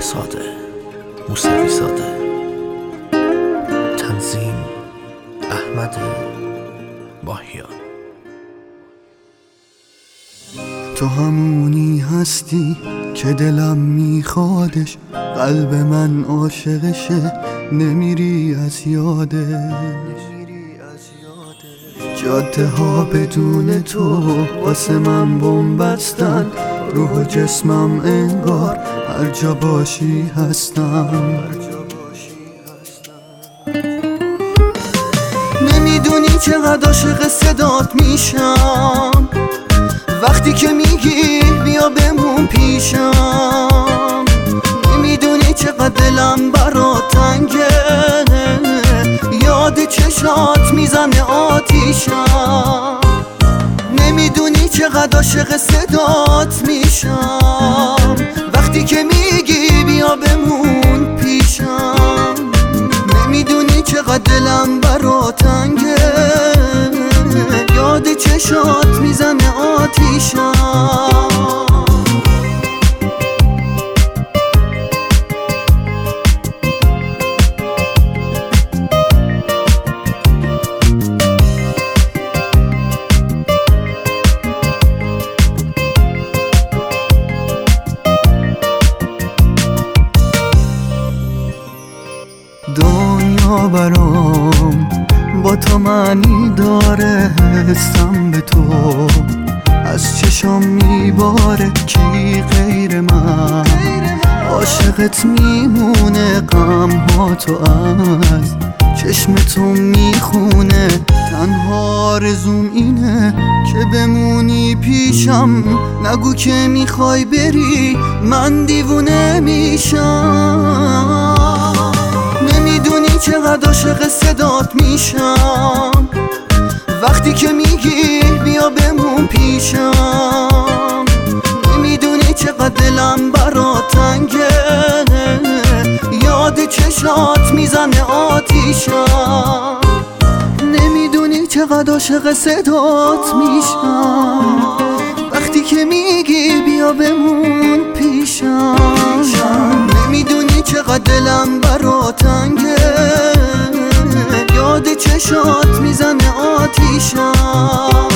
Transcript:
ساده، موسیقی ساده. تنظیم احمد ماهیان. تو همونی هستی که دلم میخوادش، قلب من عاشقشه، نمیری از یادش. جاده ها بدون تو واسه من بومبستن، روح و جسمم انگار هر جا باشی هستم. نمیدونی چقدر عاشق صدات میشم، وقتی که میگی بیا بمون پیشم. نمیدونی چقدر دلم برات تنگه، یاد چشات میزنه آتیشم. نمیدونی چقدر عاشق صدات میشم، وقتی که میگی بیا بمون پیشم. نمیدونی چقدر دلم برات تنگه، یاد چشات میزنه آتیشم. دنیا برام با تو معنی داره، حسم به تو از چشم میباره. کی غیر من عاشقت میمونه، غم ها تو از چشم تو میخونه. تنها آرزوم اینه که بمونی پیشم، نگو که میخوای بری من دیوونه میشم. نمیدونی چقدر عاشق صدات میشم، وقتی که میگی بیا بمون پیشم. نمیدونی چقدر دلم برات تنگه، یاد چشات میزنه آتیشم. نمیدونی چقدر عاشق صدات میشم، وقتی که میگی بیا بمون پیشم. نمیدونی چقدر دلم برات تنگه، یاد چشات میزنه آتیشم.